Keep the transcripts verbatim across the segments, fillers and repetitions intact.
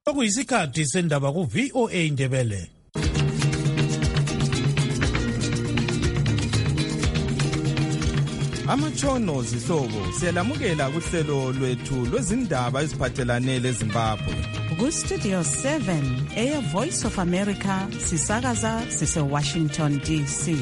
Okuyisikhathi sendaba ku V O A Ndebele. Amatshono zihlobo siyalamukela kuhlelo lwethu lwezindaba eziphathelane leZimbabwe. Ku Studio seven eya Voice of America sisakaza sise Washington D C.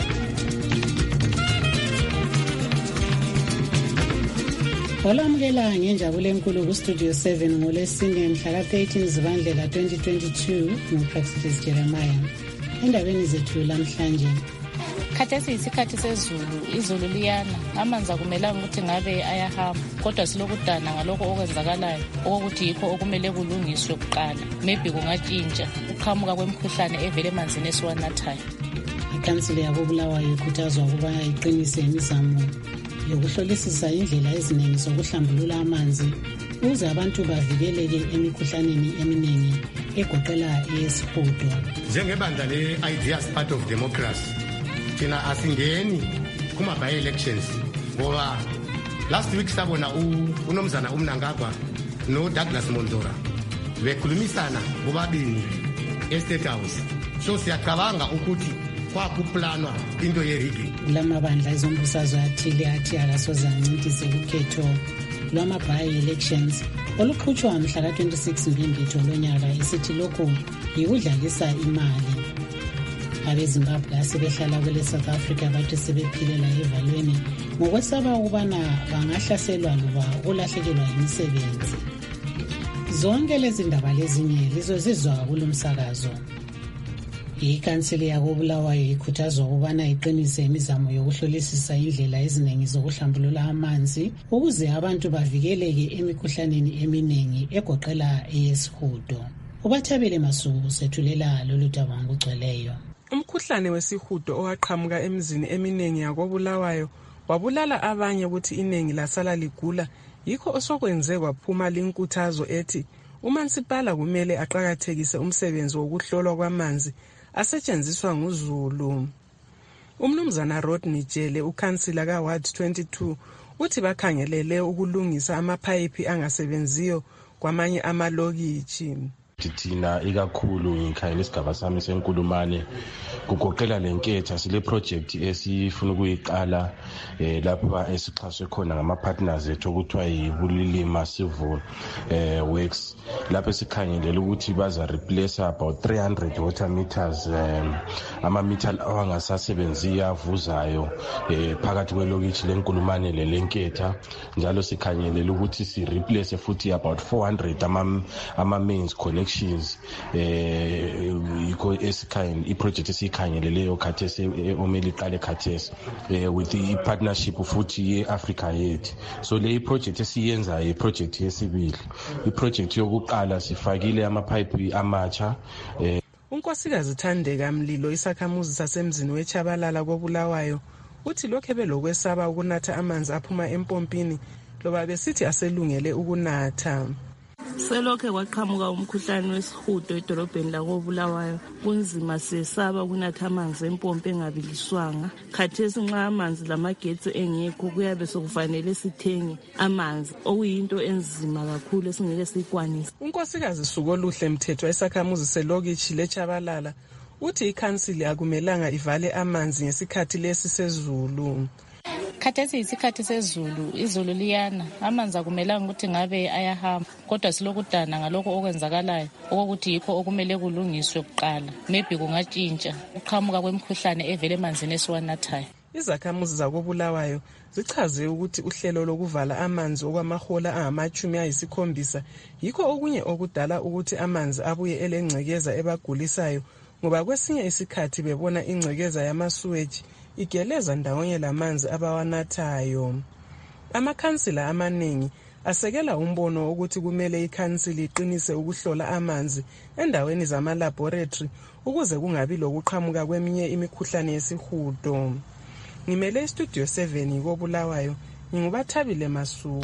Olamukela ngenjabulo enkulu ku Studio seven ngolesine mhla ka thirteen Zibandlela twenty twenty-two nguProfessor Jeremiah. Endabeni zethu lamhlanje. Khathesi isikhathi sezulu, izulu liyana, amanzi akumelanga ukuthi ngabe ayahamba, kodwa silokudana ngalokho okwenzakalayo, okokuthi yikho okumele kulungiswe kuqala. Maybe kungatshintsha ukuqhamuka kwemikhuhlane evele emanzini esiwanathayo. Ikhansili yabo Bulawayo ikhuthazwa ukuba iqinise imizamo yokuhlolisisa indlela eziningi zokuhlambulula amanzi ukuze abantu bavikeleke emikhuhlaneni eminingi egoqela eyesihudo. Njengebandla le-Ideas Part of Democracy, thina asingeni kuma by elections ngoba last week sabona unomzana uMnangagwa no Douglas Mondora bekhulumisana bobabini eState House. So siyacabanga ukuthi kwakuplanwa into yerigi. Lamabandla ezombusazwe athile athi akasozancintize ukhetho lwama-by elections oluqhutshwa mhla ka twenty-six Mbimbi lonyaka esithi lokhu yikudlalisa imali. AbeZimbabwe asebehlala kwele South Africa bathi sebephilela evalweni ngokwesaba ukubana bangahlaselwa loba ukulahlekelwa imisebenzi. Zonke lezi ndaba lezinye lizozizwa kulomsakazo. Ikhansili yako Bulawayo ikhuthazwa ukubana iqinise imizamo yokuhlolisisa indlela eziningi zokuhlambulula amanzi ukuze abantu bavikeleke emikhuhlaneni eminingi egoqela eyesihudo. Ubathabele Masuku sethulela lolu daba ngokugcweleyo. Umkhuhlane wesihudo owaqhamuka emizini eminingi yakobulawayo wabulala abanye ukuthi iningi lasala ligula, yikho osokwenze kwaphuma linkuthazo ethi uMansipala kumele aqhakathekise umsebenzi wokuhlolwa kwamanzi asetshenziswa nguZulu. Umnumzana Rodney Jele, ukhansila ka Ward twenty-two, uthi bakhangelele ukulungisa amaphayiphi angasebenziyo kwamanye amalokishi. Thina ikakhulu ngikhayela isigaba sami senkulumane kugoqela lenketha sile project esifuna ukuyiqala eh lapha esixhaswe khona ngama partners ethu okuthiwa yiBulilima Civil eh Works, lapha sikhangelela ukuthi baza replace about three hundred water meters um, ama meter awangasasebenzi avuzayo eh phakathi kwelokishi lenkulumane lenketha. Njalo sikhangelela ukuthi si replace futhi about four hundred ama ama mains connection eh iko esikhanye iproject esikhangeleleyo khathesi omeli iqale khathesi with the partnership futhi yeAfrica yethu. So le project esiyenza iproject yesibili. Iproject yokuqala sifakile amapipe amatsha. Unkosikazi Thandeka Mlilo, isakhamuzi sasemzini weChabalala koBulawayo, uthi lokho belokwesaba ukunatha amanzi aphuma empompini loba besithi aselungele ukunatha. Selokhe kwaqhamuka umkhuhlane wesihudo edolobheni lakobulawayo, kunzima sesaba ukunatha amanzi empompi engabiliswanga. Khathesi nxa amanzi lamagetsi engekho kuyabe sokufanele sithenge amanzi, okuyinto enzima kakhulu esingeke sikwanise. Unkosikazi Sukoluhle Mthetho, isakhamuzi selokishi leChabalala, uthi ikhansili akumelanga ivale amanzi ngesikhathi lesi sezulu. Khathesi isikhathi sezulu, izulu liyana, amanzi akumelanga ukuthi ngabe ayahamba, kodwa silokudana ngalokho okwenzakalayo, okokuthi yikho okumele kulungiswe kuqala. Maybe kungatshintsha ukuqhamuka kwemikhuhlane evele emanzini esiwanathayo. Izakhamuzi zakobulawayo zichaze ukuthi uhlelo lokuvala amanzi okwamahola angamachumi ayisikhombisa yikho okunye okudala ukuthi amanzi abuye elengcekeza ebagulisayo, ngoba kwesinye isikhathi bebona ingcekeza yamasuweji igeleza ndawonye lamanzi abawanathayo. Amakhansila amaningi asekela umbono ukuthi kumele ikhansili iqinise ukuhlola amanzi endaweni zama-laboratory ukuze kungabi lokuqhamuka kweminye imikhuhlane yesihudo. Ngimele iStudio seven koBulawayo, ngingubathabile Masuku.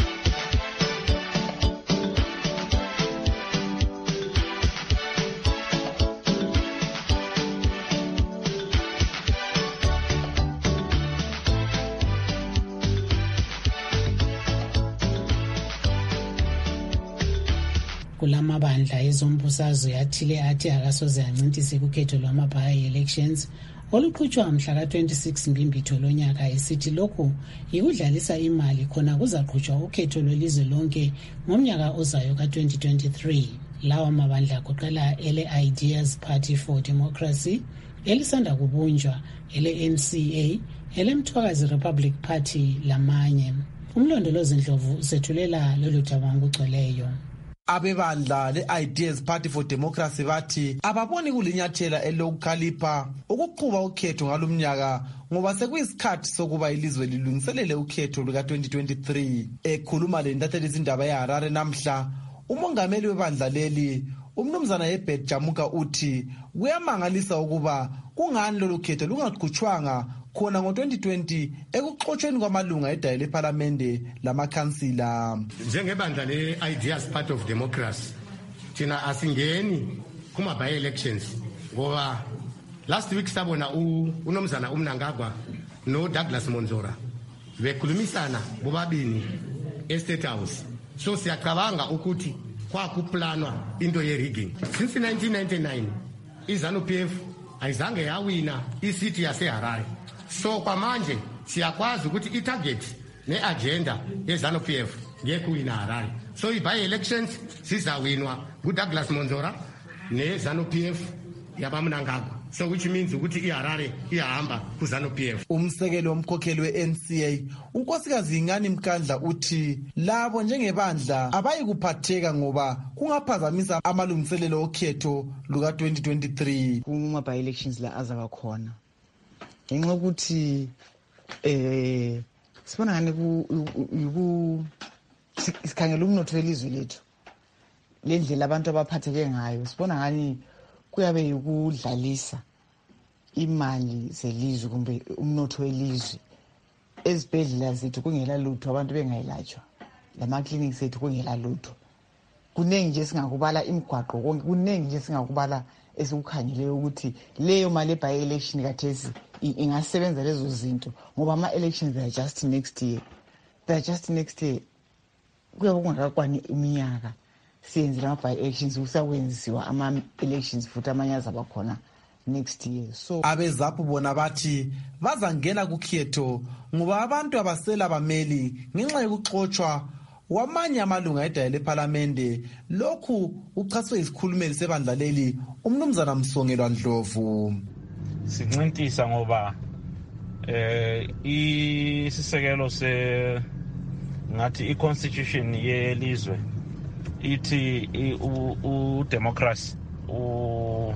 kulamabandla ezombusazwe athile athi akasoze ancintise kukhetho lwama-by-elections oluqhutshwa mhla ka-twenty-six Mbimbitho lonyaka esithi lokhu yikudlalisa imali khona kuzaqhutshwa ukhetho lwelizwe lonke ngomnyaka ozayo ka-twenty twenty-three. Lawa mabandla kuqala ele-Ideas Party for Democracy, elisanda kubunjwa, ele-N C A, ele-Mthwakazi Republic Party lamanye. Umlondolozi Ndlovu usethulela lolu daba ngokugcweleyo. Abebandla le-Ideas Party for Democracy bathi ababoni kulinyathela elokukhalipha ukuqhuba ukhetho ngalumnyaka ngoba sekuyisikhathi sokuba ilizwe lilungiselele ukhetho luka-twenty twenty-three. Ekhuluma lentatheli izindaba eHarare namhla, umongameli webandla leli umnumzana Herbert Jamuka uthi kuyamangalisa ukuba kungani lolu khetho lungaqhutshwanga khona ngo-twenty twenty ekuxotshweni kwamalunga edaya lephalamende lamakhansila. Njengebandla le-Ideas Party of Democracy thina asingeni kuma-by-elections ngoba last week sabona unomzana uMnangagwa no-Douglas Monzora bekhulumisana bobabini e-State House. So siyacabanga ukuthi kwakuplanwa into ye-rigging. Since nineteen ninety-nine i-ZANU-P F ayizange yawina isiti yaseHarare. So kwamanje siyakwazi ukuthi i-target ne-agenda ye-ZANU-P F ngeke uwina Harare. So i-by-elections sizawinwa ngu-Douglas Monzora ne-ZANU-P F yabaMnangagwa. So which means ukuthi iHarare iyahamba ku-ZANU-P F. Umsekelo womkhokheli we-N C A unkosikazi Ingani Mkandla uthi labo njengebandla abayi kuphatheka ngoba kungaphazamisa amalungiselelo okhetho luka-twenty twenty-three. Kuma-by-elections la azaba khona ngenxa ukuthi eh sibona ngani ku sikhangela umnotho welizwe lethu lendlela abantu abaphatheke ngayo sibona ngani kuyabe yikudlalisa imali zelizwe kumbe umnotho welizwe. Ezibhedlela zethu kungela lutho abantu bengayilatshwa, lama-clinics ethu kungela lutho. Kuningi nje singakubala imigwaqo konke, kuningi nje singakubala esikukhangeleyo ukuthi leyo mali e-by-election kathesi ingasebenza lezo zinto ngoba ama-elections they are just next year. They are just next year. Kuyabe kungakakwani iminyaka siyenzile ama-by-elections kusakwenziwa ama-elections futhi amanye azaba khona next year. So abeZAPU bona bathi bazangena kukhetho ngoba abantu abasela bameli ngenxa yokuxotshwa wamanye amalunga edaya lephalamende. Lokhu uchaswe isikhulumeli sebandla leli umnumzana Msongelwa Ndlovu. Sincintisa ngoba eh isisekelo se ngathi i-constitution yelizwe ithi u-democracy u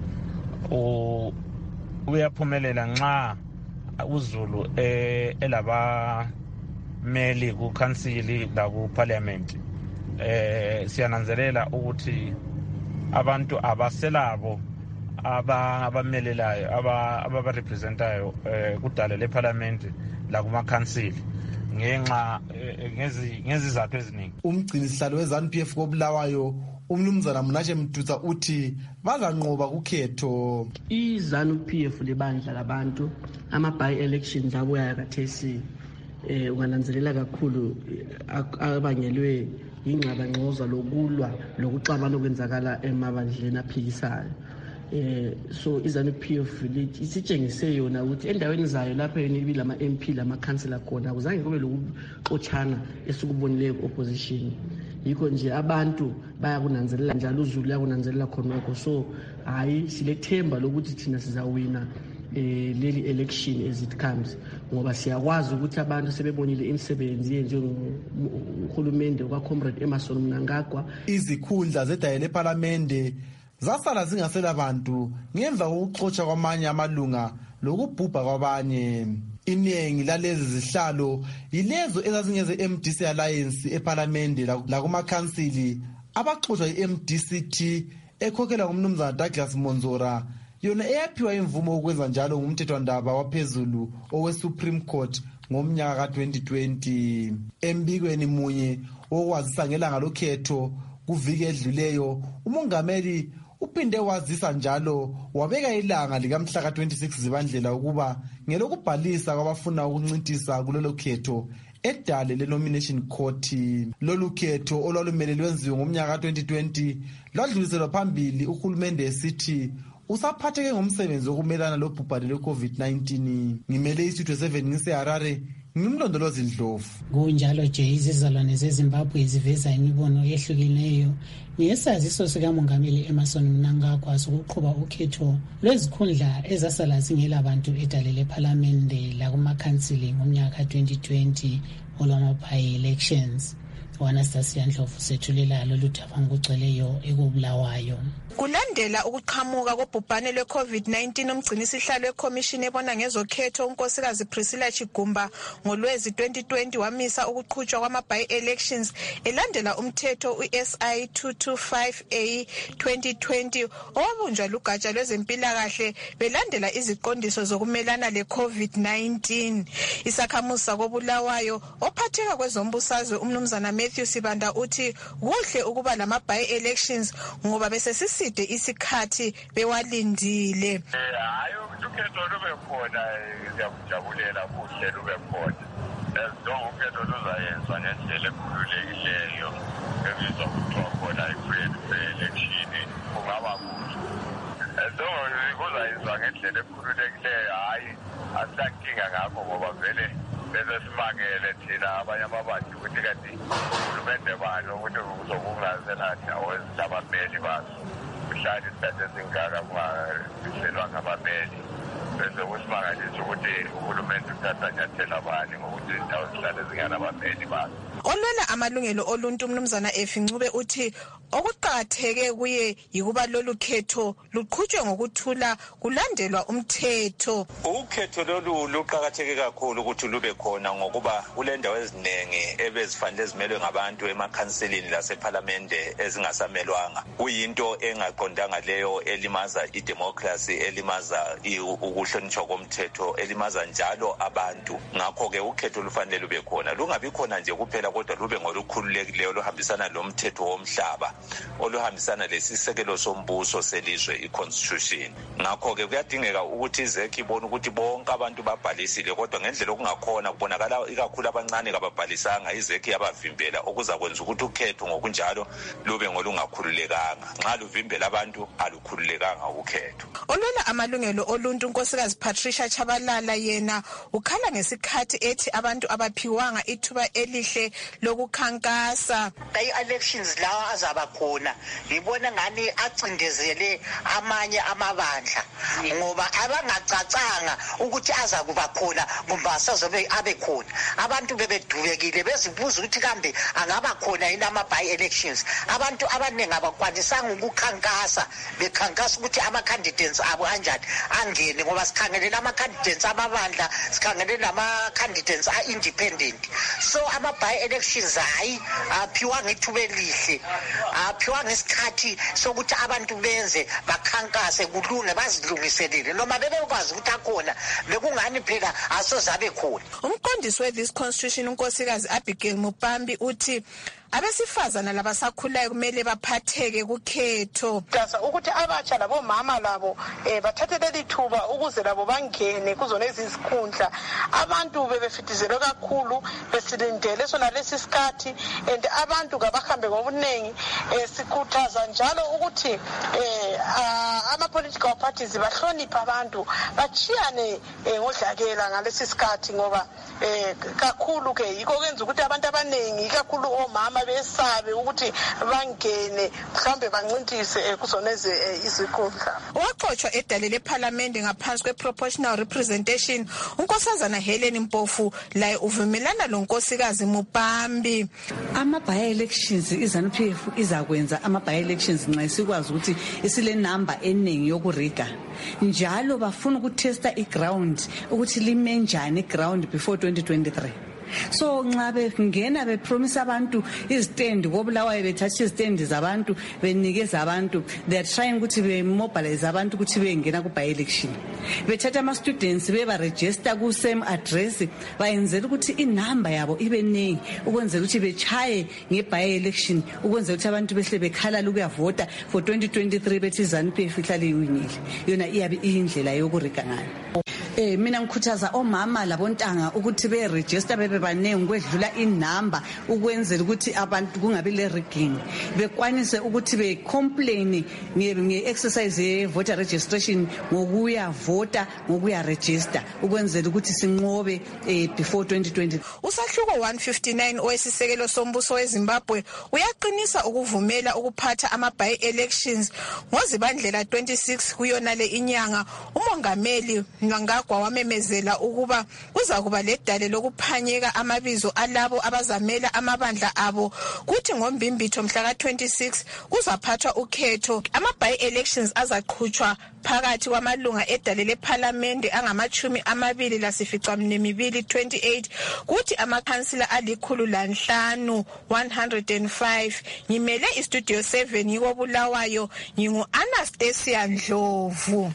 uyaphumelela nxa uZulu elaba meli ku council la ku parliament. Eh siyananzelela ukuthi abantu abaselabo abamelelayo aba representayo kudala le parliament la kuma council ngenxa ngezi ngezizathu eziningi. Umgcini sihlalo we-ZANU-P F koBulawayo umnumzana Mnache Mduza uthi bazanqoba kukhetho. I-ZANU-P F lebandla labantu ama-by-elections abuya kathesi eh ungananzelela kakhulu abangelwe ingqabangqoza lokulwa lokuxabana okwenzakala emabandleni aphikisayo. Eh so i-ZANU-P F isitshengise yona ukuthi endaweni zayo lapha yena ibila ama-M P lama-councillor khona akuzange kube lokuxotshana esukubonileyo ku-opposition. Yikho nje abantu bayakunanzelela njalo uZulu yakunanzelela khonoko. So hayi silethemba lokuthi thina sizawina eh leli election as it comes ngoba siyakwazi ukuthi abantu sebebonile imisebenzi yenjengohulumende kwaComrade Emmerson Mnangagwa. Izikhundla zedaya lephalamende zasala zingasela abantu ngemva kokuxotsha kwamanye amalunga lokubhubha kwabanye. Iningi lalezi zihlalo yilezo ezazingeze M D C Alliance eParliament la kuma council abaxotsha i-M D C T ekhokhelwa ngumnumzana Douglas Monzora yona eyaphiwa imvumo ukwenza njalo ngumthethwandaba waphezulu owe Supreme Court ngomnyaka ka twenty twenty. Embikweni munye okwazisa ngelanga lokhetho kuviki edluleyo umongameli uphinde wazisa njalo wabeka ilanga likamhla ka twenty-six Zibandlela ukuba ngelokubhalisa kwabafuna ukuncintisa kulelo khetho edale le-nomination court. Lolu khetho olwalumele lwenziwe ngomnyaka ka twenty twenty lwadluliselwa phambili uhulumende esithi usaphatheke ngomsebenzi wokumelana lobhubhane lwe-COVID nineteen. Ngimele isitho seven ngiseHarare, ngimlondolozi Ndlovu. Kunjalo nje izizalwane zeZimbabwe ziveza imibono yehlukeneyo ngesaziso sikamongameli Emmerson Mnangagwa sokuqhuba ukhetho lwezikhundla ezasala zingela bantu edale lephalamende lakumakhansili ngomnyaka twenty twenty olwama-by-elections. Anastasia Ndlovu sethulela lolu daba ngokugcweleyo ekubulawayo. Kulandela ukuqhamuka kobhubhane lwe-COVID nineteen, umgcinisihlalo wekhomishini ebona ngezokhetho unkosikazi Priscilla Chigumba ngoLwezi twenty twenty wamisa ukuqhutshwa kwama-by-elections elandela umthetho u-S I two twenty-five A twenty twenty owabunjwa lugatsha lwezempilakahle belandela iziqondiso zokumelana le-COVID nineteen. Isakhamuzi sakobulawayo ophatheka kwezombusazwe umnumzana Matthew Sibanda uthi kuhle ukuba lama-by-elections ngoba besesisi isikhathi bewalindile. Hayi ukhetho lube khona, siyakujabulela kuhle lube khona. Ezidongo ukhetho luzayenza ngendlela ekhululekileyo ebizwa kuthiwa khona i-free election kungaba kuhle. Ezidongo kuzayenza ngendlela ekhululekileyo, hayi asilankinga ngakho ngoba vele bese simangele thina abanye ababantu ukuthi kanti uhulumende bani ukuthi kuzokungazenathi awezabameli baso kuhlala isikhathi esingaka kungabiselwanga abameli bese kusimangalisa ukuthi uhulumende uthatha nyathela bani ngokuthi indawo zihlale zinganabameli baso. Olwela amalungelo oluntu umnumzana Efi Ncube uthi okuqakatheke kuye yikuba lolu khetho luqhutshwe ngokuthula kulandelwa umthetho. Ukhetho lolu luqakatheke kakhulu ukuthi lube khona ngokuba kulendawo eziningi ebezifanele zimelwe ngabantu emakhanselini lasephalamende ezingasamelwanga. Kuyinto engaqondanga leyo elimaza idemocracy, elimaza ukuhlonishwa komthetho, elimaza njalo abantu. Ngakho ke ukhetho lufanele lube khona, lungabi khona nje kuphela kodwa lube ngolukhululekileyo oluhambisana lomthetho womhlaba, oluhambisana lesisekelo sombuso selizwe i-constitution. Ngakho ke kuyadingeka ukuthi izekhe ibone ukuthi bonke abantu babhalisile kodwa ngendlela okungakhona kubonakala ikakhulu abancane kababhalisanga, izekhe yabavimbela okuzakwenza ukuthi ukhetho ngokunjalo lube ngolungakhululekanga. Nxa luvimbela abantu alukhululekanga ukhetho. Olwela amalungelo oluntu unkosikazi Patricia Chabalala yena ukhala ngesikhathi ethi abantu abaphiwanga ithuba elihle lokukhankasa. Elections lawa azaba khona ngibona ngani acindezele amanye amabandla ngoba abangacacanga ukuthi aza kuba khona kumbe asazobe abe khona. Abantu bebedubekile bezibuza ukuthi kambe angaba khona yini ama-by elections. Abantu abaningi abakwanisanga ukukhankasa bekhankasa ukuthi ama-candidates abo anjani angene ngoba sikhangelela ama-candidates amabandla, sikhangelela ama-candidates a-independent. So ama-by elections hayi aphiwa ngethuba elihle, aphiwa ngesikhathi sokuthi abantu benze bakhankase kulunge bazilungiselele noma bebekwazi ukuthi akhona bekungani phela asozabe khona. Umqondisi we-this constitution unkosikazi Abigail Mupambi uthi abesifazana labasakhulayo kumele baphatheke kukhetho. Dasa ukuthi abatsha labomama labo eh bathathe leli thuba ukuze labo bangene kuzona ezizikhundla. Abantu bebefitizelwe kakhulu besilindele sona lesi sikhathi and abantu kabahambe ngobunengi. Eh sikhuthaza njalo ukuthi eh ama political parties bahlonipha abantu bachiyane ngodlakela ngalesi sikhathi ngoba eh kakhulu ke yiko kwenza ukuthi abantu abanengi kakhulu omama besabe ukuthi bangene mhlambe bancintise kuzona izikhundla. Waxoxwa edale lephalamende ngaphansi kwe-proportional representation unkosazana Helen Mpofu laye uvumelana lonkosikazi Mupambi. Ama-by-elections iZANU-P F izakwenza ama-by-elections nxa sikwazi ukuthi isile number eningi yokuriga. Njalo bafuna ukutesta iground ukuthi lime njani iground before twenty twenty-three. So nxa bengena bepromise abantu izitendi kobulawayo bethatha izitendi zabantu benikeza abantu, they are trying ukuthi bemobilize abantu ukuthi bengena ku by election. Bethatha ama students beba register ku same address bayenzela ukuthi inamba yabo ibe ningi ukwenzela ukuthi bechaye nge by election, ukwenzela ukuthi abantu behle bekhala ukuyavota for twenty twenty-three bethi ZANU-P F ihlale iwinile. Yona iyabe iyindlela yokuriga ngayo. Eh mina ngikhuthaza omama labontanga ukuthi be register bebe baningi kwedlula inamba ukwenzela ukuthi abantu kungabe le rigging bekwanise ukuthi be complain nge exercise ye voter registration ngokuya voter ngokuya register ukwenzela ukuthi sinqobe eh, before twenty twenty. Usahluko one fifty-nine owesisekelo sombuso weZimbabwe uyaqinisa ukuvumela ukuphatha ama by elections ngozibandlela twenty-six kuyona le inyanga. Umongameli Mnangagwa wamemezela ukuba kuza kuba ledale lokuphanyeka amabizo alabo abazamela amabandla abo kuthi ngombimbitho mhla ka twenty-six kuzaphathwa ukhetho. Ama by elections azaqhutshwa phakathi kwamalunga edale leParliament angamachumi amabili lasificamnemibili twenty-eight kuthi amakhansila alikhulu lanhlanu one hundred five. Ngimele istudio seven yiko Bulawayo, ngingu Anastasia Ndlovu.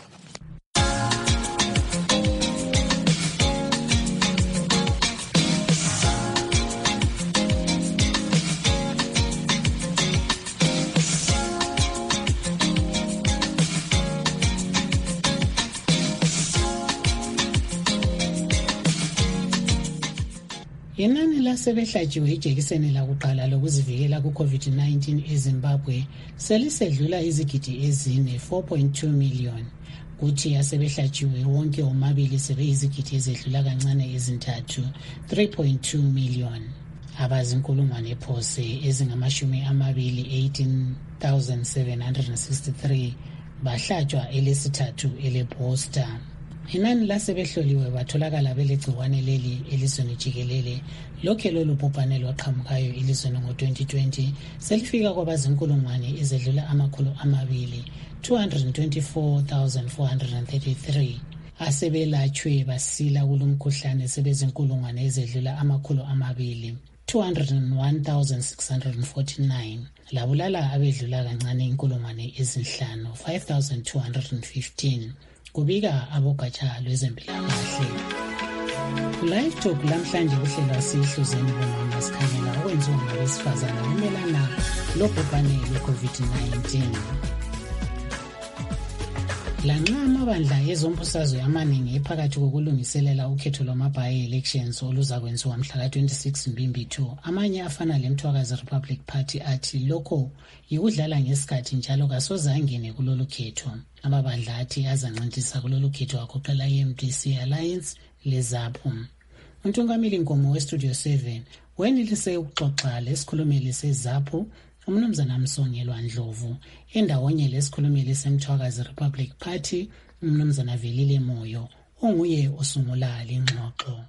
Inani lasebehlajiwe ijekiseni lakuqala lokuzivikela ku-COVID nineteen eZimbabwe selisedlula izigidi ezine four point two million. Kuthi asebehlajiwe wonke omabili sebeyizigidi ezedlula kancane ezintathu three point two million. Abazinkulungwane phose ezingamashumi amabili eighteen thousand seven hundred sixty-three bahlatshwa elesithathu elebooster. Inani lasebehloliwe batholakala belegciwane leli elizweni jikelele lokhe lolu bhubhane lwaqhamukayo elizweni ngo twenty twenty selifika kwabazinkulungwane ezedlula amakhulu amabili two hundred twenty-four thousand four hundred thirty-three. Asebelatshwe basila kulomkhuhlane sebezinkulungwane ezedlula amakhulu amabili two hundred one thousand six hundred forty-nine. Labulala abedlula kancane inkulungwane ezinhlanu five thousand two hundred fifteen. Kubika abogatsha lwezempilakahle. Live Talk lamhlanje kuhlelwa sihluzeni bomama sikhangela okwenziwa ngabesifazana kumelana lobhubhane lwe-COVID nineteen. Lanxa amabandla ezombusazwe amaningi ephakathi kokulungiselela ukhetho lwama-by elections oluzakwenziwa mhla ka twenty-six Mbimbitho, amanye afana leMthwakazi Republic Party athi lokho yikudlala ngesikhathi njalo kasozangene kulolu khetho. Amabandla athi azancintisana kulolu khetho agoqela i-M D C Alliance leZAPU. Untungameli Nkomo weStudio seven wenelise ukuxoxa lesikhulumeli seZAPU uMnumzana Msongelwa Ndlovu endawonye lesikhulumeli seMthwakazi Republic Party uMnumzana Velile Moyo onguye osungula lengxoxo.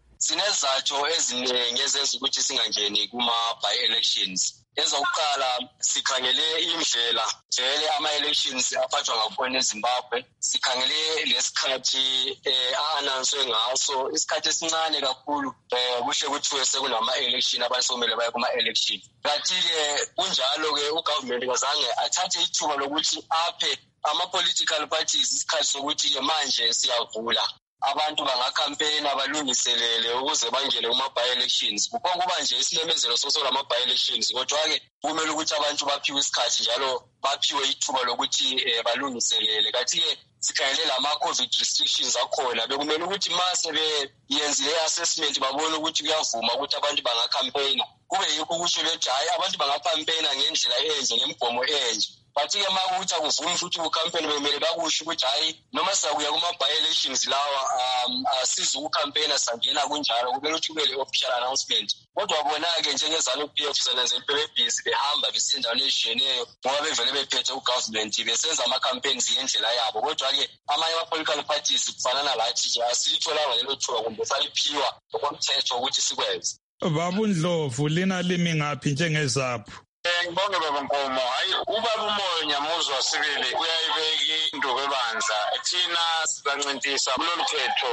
Sinezathu eziningi ezenza ukuthi singangeni kuma-by elections. Ezokuqala sikhangele indlela vele ama-elections aphathwa ngakhona eZimbabwe. Sikhangele lesikhathi a-announce ngaso isikhathi esincane kakhulu kuhle kuthiwe sekunama-election abantu sokumele baye kuma-election. Kanti-ke kunjalo-ke ugovernment kazange athathe ithuba lokuthi aphe ama-political parties isikhathi sokuthi-ke manje siyavula. Abantu bangakhampeyina balungiselele ukuze bangene kuma-by elections. Kuba nje isimemezelo sokusola ama-by elections kodwa-ke kumele ukuthi abantu baphiwe isikhathi njalo baphiwe ithuba lokuthi balungiselele. Kanti-ke sikhangele lama-COVID restrictions akhona bekumele ukuthi mase beyenzile i-assessment babone ukuthi kuyavuma ukuthi abantu bangakhampeyina. Kube yikho ukuthi bethi hayi abantu bangakhampeyina ngendlela enje ngemigomo enje. But-ke ma ukuthi akuvumi futhi ukhampeyini bekumele bakusho ukuthi hayi noma sakuya kuma-by elections lawa um asiza ukukhampeyina sangena kunjalo kumele ukuthi kube le-official announcement. Kodwa bona-ke njengezanu P F senenzela bebebhizi behamba besendaweni ezishiyeneyo ngoba bevele bephethe ugovernment besenza ama-campaigns ngendlela yabo. Kodwa-ke amanye ama-political parties kufana nalathi nje asilitholanga lelo thuba kumbe saliphiwa ngokomthetho ukuthi sikwenze. Baba Ndlovu lina limi ngaphi njengeZAPU? Ngibonge baba Nkomo. Hayi ubaba uMoyo Nyamuzwa Sibili uyayibeka induku ebandla. Thina sizancintisa kulolu khetho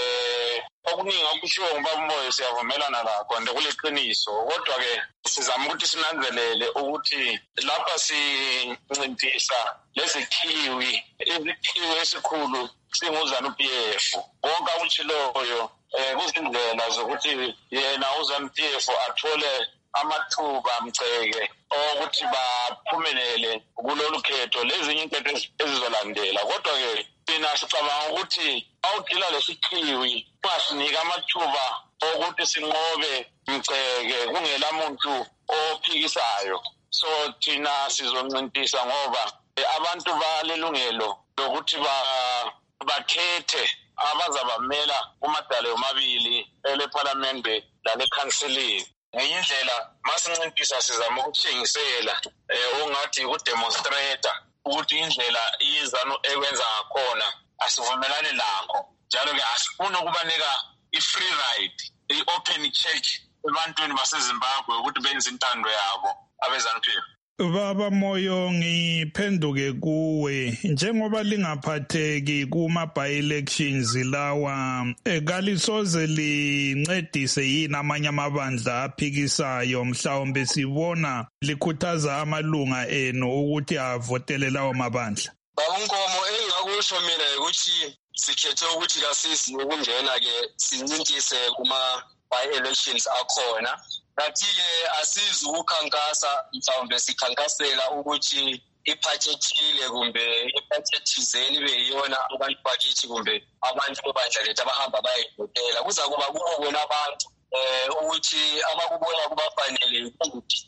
eh okuningi okushiwo ngubaba uMoyo siyavumelana lakho ndekuliqiniso. Kodwa-ke sizama ukuthi sinanzelele ukuthi lapha sincintisa lezikhiwi izikhiwi esikhulu singuzanu P F. Wonke akutshiloyo eh kuzindlela zokuthi yena uzanu P F athole amathuba mceke ukuthi baphumelele kulolu khetho lezinye inketho ezizolandela. Kodwa-ke thina sicabanga ukuthi awudila lesikhiwi ungasinika amathuba okuthi sinqobe mceke kungela muntu ophikisayo. So thina sizoncintisa ngoba abantu balelungelo lokuthi ba bakhethe abazabamela kumadale omabili eleparlamente lalekhanselini. Ngenye indlela masinciphisa sizama ukuthengisela eh ongathi ukudemonstrate ukuthi indlela izano ekwenza ngakhona asivumelane lakho. Njalo ke asifuna ukubanika i-free ride, i-open check ebantwini baseZimbabwe ukuthi benze intando yabo abezanuphi. Baba Moyo, ngiphenduke kuwe njengoba lingaphatheki kuma by-elections lawa ekalisoze lincedise yini amanye amabandla aphikisayo mhlawumbe sibona likhuthaza amalunga enu ukuthi avotele lawo mabandla? Baba Nkomo, engakusho mina ukuthi sikhethe ukuthi kasisi ukungena ke sincintise kuma by-elections akhona. Kathi-ke asizi ukukhankasa mhlawumbe sikhankasela ukuthi iphathi ethile kumbe iphathi ethizeni ibe yiyona abantu bakithi kumbe abantu bebandla lethu abahamba bayivotela. Kuza kuba kubona abantu um ukuthi abakubona kubafanele ukuthi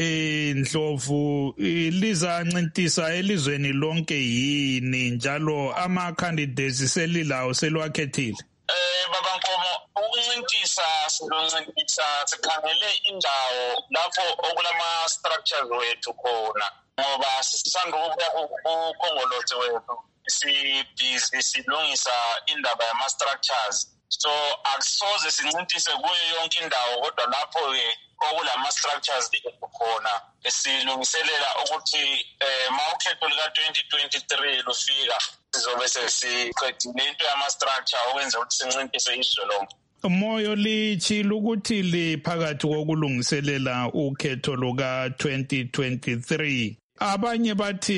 Eh Ndlovu lizancintisa elizweni lonke yini njalo ama candidates selilawo selwakhethile? Eh Baba Nkomo, ukuncintisa sizoncintisa sikhangele indawo lapho okulama structures wethu khona ngoba sisanda ukuya kukhongolothe wethu sibhizi silungisa indaba yama structures. So akusoze sincintise kuyo yonke indawo kodwa lapho ke okulama structures khona esilungiselela ukuthi eh mawukhetho lika twenty twenty-three lufika sizobe sesiqedile into yama structure okwenza ukuthi sincintise izwe lonke. Moyo lichila ukuthi liphakathi kokulungiselela ukhetho luka twenty twenty-three. Abanye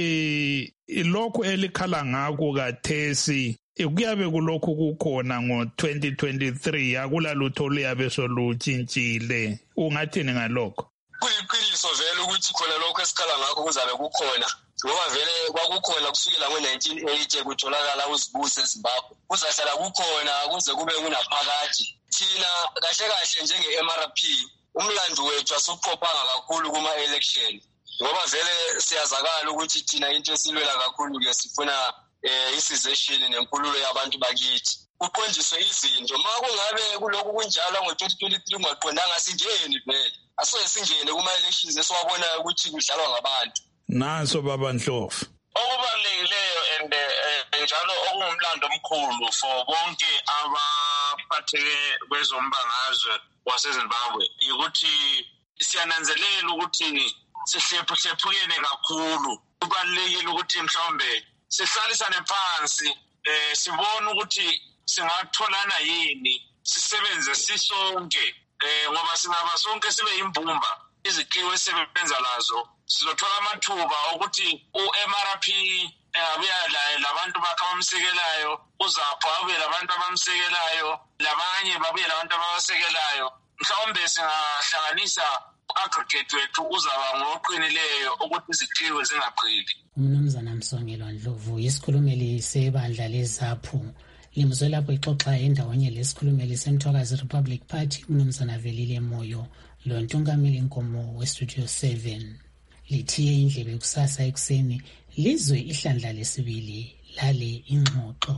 bathi lokho elikhala ngako kathesi kuyabe kulokhu kukhona ngo twenty twenty-three akulalutho luyabe solutshintshile. Ungathini ngalokho? Kuyiqiniso vele ukuthi khona lokho esikhala ngakho kuzabe kukhona ngoba vele kwakukhona kusukela ngo nineteen eighty kutholakala uzibuso eZimbabwe. Kuzahlala kukhona kuze kube kunaphakathi. Thina kahle kahle njenge-M R P umlando wethu asuphophanga kakhulu kuma election ngoba vele siyazakala ukuthi thina into esilwela kakhulu ke sifuna eh isization nenkululo yabantu bakithi. Kuqondiswe izinto ma kungabe kuloko kunjalo ngo twenty twenty-three ungaqondanga singeni vele asoye singene kuma elections esiwabona ukuthi kudlalwa ngabantu. Naso Baba Ndlovu okubalulekileyo and njalo okungumlando omkhulu for bonke abaphatheke kwezombangazwe waseZimbabwe ukuthi siyananzelela ukuthi sihlephuhlephukene kakhulu. Kubalulekile ukuthi mhlawumbe sihlalisane phansi eh sibone ukuthi singatholana yini sisebenze sisonke eh ngoba singaba sonke sibe imbumba izikhiwo esebenza lazo sizothola amathuba ukuthi u-M R P abuya labantu bakhe abamsekelayo, uZapho abuye labantu abamsekelayo, labanye babuye labantu ababasekelayo. Mhlawumbe singahlanganisa aggregate wethu uzaba ngoqinileyo ukuthi izikhiwo zingaqheli. Umnumzana Msongelwa Ndlovu isikhulumeli sebandla leZapho limzwe lapho ixoxa endawonye lesikhulumeli seMthwakazi Republic Party umnumzana Velile Moyo lo ntungameli Nkomo weStudio seven. Lithiye indlebe kusasa ekuseni lizwe ihlandla lesibili lale ingxoxo.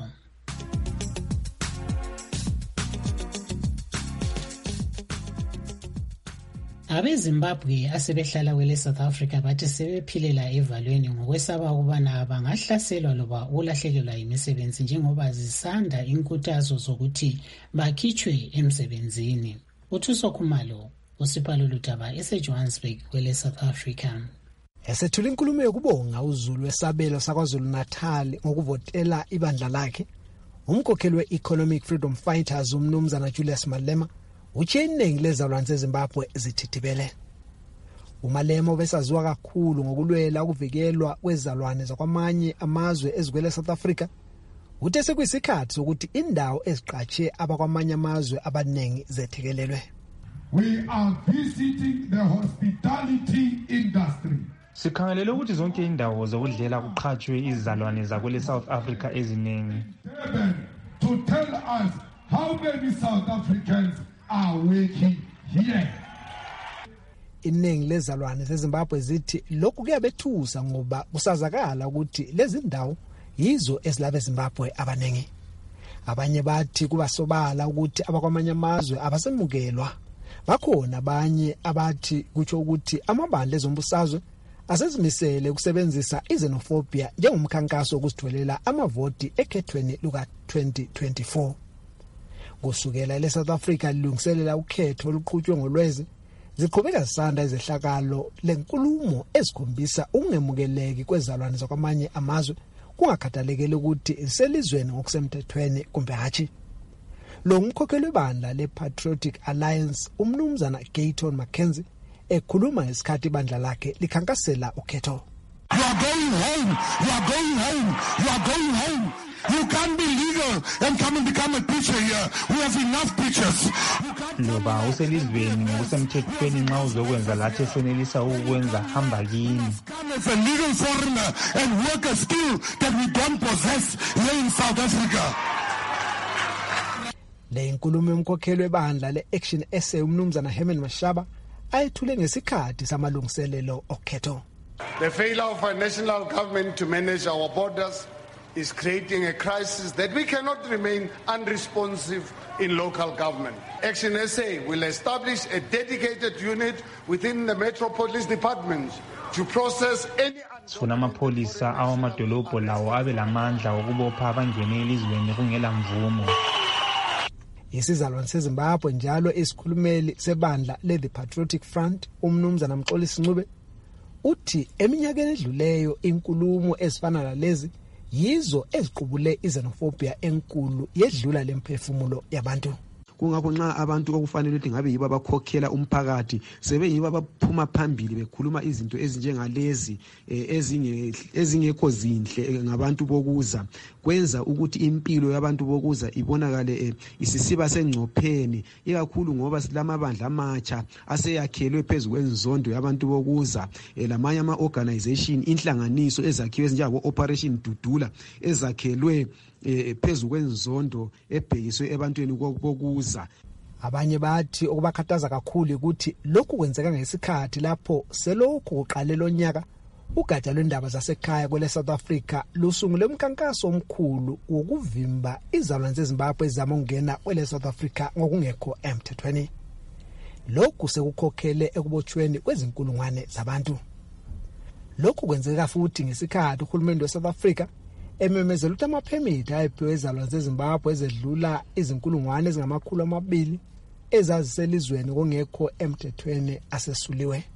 Abezimbabwe asebehlala kwele South Africa bathi sebephilela evalweni ngokwesaba ukubana bangahlaselwa loba ulahlekelwa imisebenzi njengoba zisanda inkuthazo zokuthi bakhitshwe emsebenzini. Uthuso Khumalo uSipalo Lutaba eseJohannesburg kwele South Africa. Esethula inkulumo yokubonga uZulu wesabelo saKwaZulu Natal ngokuvotela ibandla lakhe, umkhokheli we-Economic Freedom Fighters umnumzana Julius Malema utshe iningi lezalwane zeZimbabwe zithithibele. uMalema obesaziwa kakhulu ngokulwela ukuvikelwa kwezalwane zakwamanye amazwe ezikwele South Africa uthe sekuyisikhathi sokuthi indawo eziqatshe abakwamanye amazwe abaningi zethekelelwe. We are visiting the hospitality industry. Sikhangelele ukuthi zonke indawo zokudlela kuqhatshwe izalwane zakwele South Africa eziningi. to tell us how many South Africans are working here. Iningi lezalwane zeZimbabwe zithi lokhu kuyabethusa ngoba kusazakala ukuthi lezi ndawo yizo ezilabe eZimbabwe abaningi. Abanye bathi kubasobala ukuthi abakwamanye amazwe abasemukelwa. Bakhona abanye abathi kutsho ukuthi amabandla ezombusazwe asezimisele ukusebenzisa izenofobia njengomkhankaso wokuzitholela amavoti ekhethweni luka twenty twenty-four. Kusukela leSouth Africa lilungiselela ukhetho oluqhutshwe ngolwezi, ziqhubeka zisanda izehlakalo lenkulumo ezikhombisa ukungemukeleki kwezalwane zakwamanye amazwe kungakhathalekile ukuthi selizweni ngokusemthethweni kumbe hatshi. Lo ngumkhokheli webandla lePatriotic Alliance umnumzana Gayton Mackenzie ekhuluma ngesikhathi ibandla lakhe likhankasela ukhetho. You are going home, you are going home, you are going home. You can't be legal and come and become a preacher here. We have enough preachers. Loba uselizweni ngokusemthethweni nxa uzokwenza lathi esenelisa ukwenza hamba kini. Come as a legal foreigner and work a skill that we don't possess here in South Africa. Le inkulumo yomkhokheli webandla le-Action S A umnumzana Herman Mashaba ayithule ngesikhathi samalungiselelo okhetho. The failure of a national government to manage our borders is creating a crisis that we cannot remain unresponsive in local government. Action S A will establish a dedicated unit within the Metro Police Department to process any... Sifuna amapholisa awamadolobho lawo abe lamandla okubopha abangene elizweni kungela mvumo. Isizalwane seZimbabwe njalo esikhulumeli sebandla le-The Patriotic Front umnumzana Mxolisi Ncube uthi eminyakeni edluleyo inkulumo ezifana nalezi yizo eziqubule izenofobia enkulu yedlula lemphefumulo yabantu. Kungakho nxa abantu okufanele ukuthi ngabe yibo abakhokhela umphakathi sebeyibo abaphuma phambili bekhuluma izinto ezinjengalezi ezingekho zinhle ngabantu bokuza kwenza ukuthi impilo yabantu bokuza ibonakale isisiba sengcopheni ikakhulu ngoba silamabandla amatsha aseyakhelwe phezulu kwenzondo yabantu bokuza lamanye ama organization inhlanganiso ezakhiwe njengabo Operation Dudula ezakhelwe phezulu kwenzondo ebhekiswe ebantwini bokuza. Abanye bathi okubakhathaza kakhulu ukuthi lokhu kwenzeka ngesikhathi lapho selokhu kuqalela onyaka ugatsha lwendaba zasekhaya kwele South Africa lusungule umkhankaso omkhulu wokuvimba izalwane zeZimbabwe ezama ukungena kwele South Africa ngokungekho emthethweni. Lokhu sekukhokhele ekubotshweni kwezinkulungwane zabantu. Lokhu kwenzeka futhi ngesikhathi uhulumeni weSouth Africa ememezela ukuthi amaphemithi ayiphiwe izalwane zeZimbabwe ezedlula izinkulungwane ezingamakhulu amabili ezaziselizweni kungekho emthethweni asesuliwe.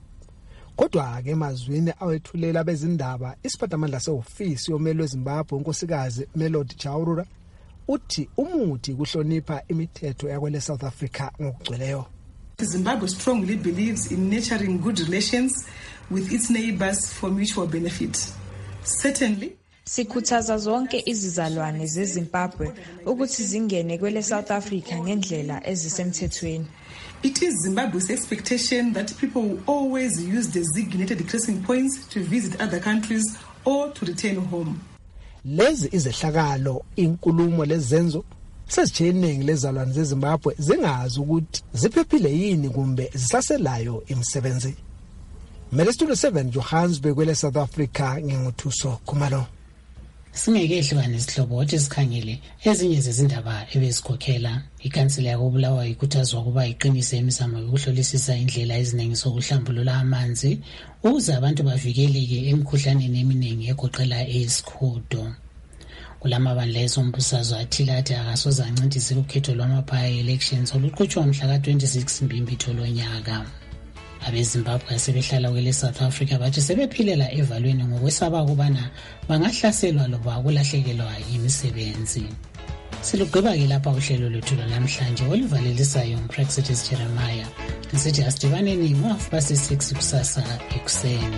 Kodwa ke emazwini awethulela bezindaba isiphathamandla seofisi yomelo weZimbabwe unkosikazi Melody Chaurura uthi umuthi kuhlonipha imithetho yakwele South Africa ngokugcweleyo. Zimbabwe strongly believes in nurturing good relations with its neighbors for mutual benefit. Certainly sikhuthaza zonke izizalwane zeZimbabwe ukuthi zingene kwele South Africa ngendlela ezisemthethweni. It is Zimbabwe's expectation that people will always use designated crossing points to visit other countries or to return home. Lezi izehlakalo inkulumo lezenzo sezitshe iningi lezalwane zeZimbabwe zingazi ukuthi ziphephile yini kumbe zisaselayo imisebenzi. Studio seven Johannesburg kwele South Africa ngenguthuso Khumalo. Singekehlukane isihlobo wathi sikhangele ezinye zezindaba ebezikhokhela ikhansela yakobulawayo ikhuthazwa ukuba iqinise imizamo yokuhlolisisa indlela eziningi zokuhlambulula amanzi ukuze abantu bavikeleke emikhuhlaneni eminingi egoqela esihudo. Kulamabandla ezombusazwe athile athi akasoze ancintise ukhetho lwama-by elections oluqhutshwa mhla ka twenty-six Mbimbitho lonyaka. AbeZimbabwe asebehlala kwele South Africa bathi sebephilela evalweni ngokwesaba ukubana bangahlaselwa loba kulahlekelwa imisebenzi. Silugqiba ke lapha uhlelo lwethu namhlanje olivalelisayo uMpraxitis Jeremiah. Nsithi asidibaneni ngo-half past six kusasa ekuseni.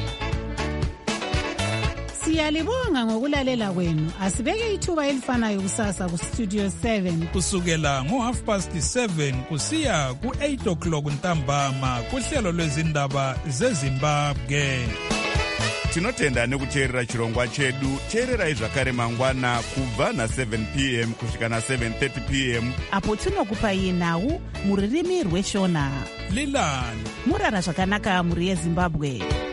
Siyalibonga ngokulalela kwenu. Asibeke ithuba elifanayo kusasa ku Studio seven kusukela ngo half past seven kusiya ku eight o'clock ntambama kuhlelo lwezindaba zeZimbabwe. tinotenda nekuteerera chirongwa chedu. teererai zvakare mangwana kubva na-seven p m kusvika na-seven thirty p m apo tinokupai nhau muririmi rweshona. lilani murara zvakanaka muri yezimbabwe.